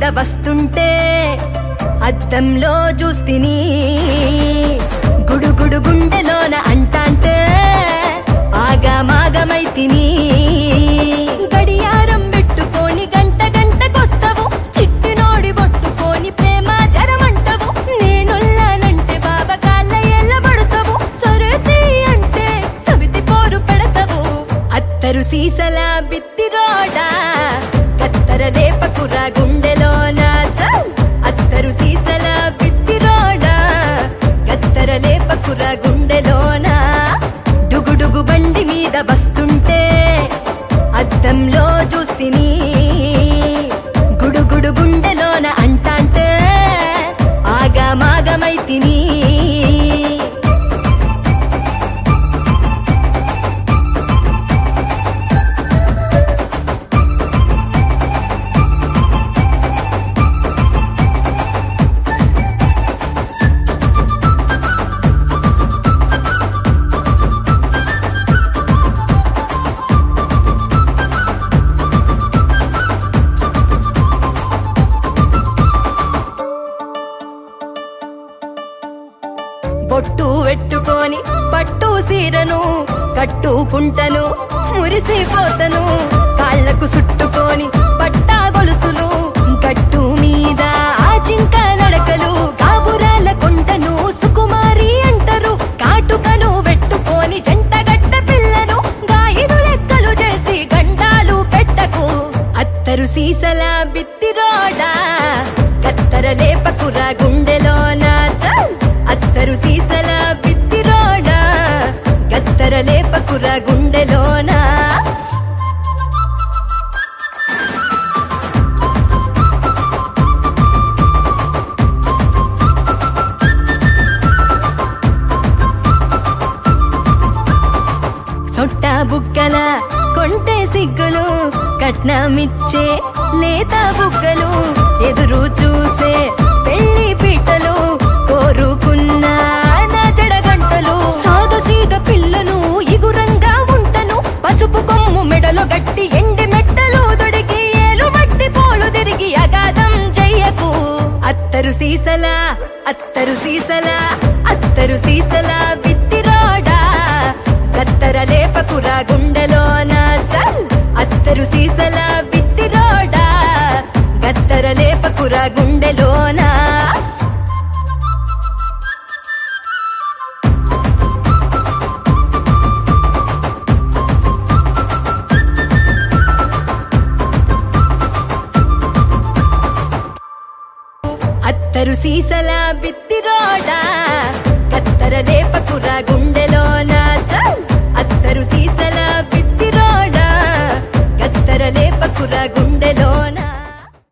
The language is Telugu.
వస్తుంటే అద్దంలో చూస్తిని గుడుగుడు గుండెలోన అంటాంటే ఆగమాగమైతిని గడియారం పెట్టుకొని గంట గంటకొస్తావు చిట్టినోడి పట్టుకొని ప్రేమ జరమంటావు నేనుల్లానంటే బాబా కాళ్ళ ఎల్లబడతావు సొరతి అంటే సవితి పోరు పెడతావు అత్తరు సీసల బిత్తిరోడా కత్తర లేపకురా గుండెలోన అత్తరు సీసల బిత్తిరోడా కత్తర లేపకురా గుండెలోన డుగుడుగు బండి మీద వస్తుంటే అద్దంలో చూస్తిని గుడుగుడు గుండెలోన అంటాంటే ఆగమాగమైతిని బొట్టు పెట్టుకొని పట్టు సీరను కట్టుకుంటను మురిసిపోతను కాళ్లకు చుట్టుకొని పట్టా గొలుసులు గట్టు మీద ఆ చింక నడకలు కావురాల కొండను సుకుమారి అంటారు కాటుకను పెట్టుకొని జంటగట్ట పిల్లను గాయదు లెక్కలు చేసి గండాలు పెట్టకు అత్తరు సీసల బిత్తిరోడా కత్తర లేపకురా గుండెలోన అత్తరు సీసల బిత్తిరోడా కత్తర లేపకురా గుండెలోన సొట్ట బుగ్గల కొంటే సిగ్గులు కట్నమిచ్చే లేత బుగ్గలు ఎదురు చూసే పెళ్లి పీటలు కోరుకున్న నా జడగంటలు సాదు సీద పిల్లను ఇగురంగా ఉంటను పసుపు కొమ్ము మెడలో గట్టి ఎండి మెట్టలు దొడికి ఏలు మట్టి పోలు తిరిగి అగాధం చెయ్యకు అత్తరు సీసల అత్తరు సీసల అత్తరు సీసల బిత్తిరోడా కత్తర లేపకురా గుండెలోన అత్తరు సీసల బిత్తిరోడా కత్తర లేపకురా గుండెలోన అత్తరు సీసల బిత్తిరోడా కత్తర లేపకురా గుండె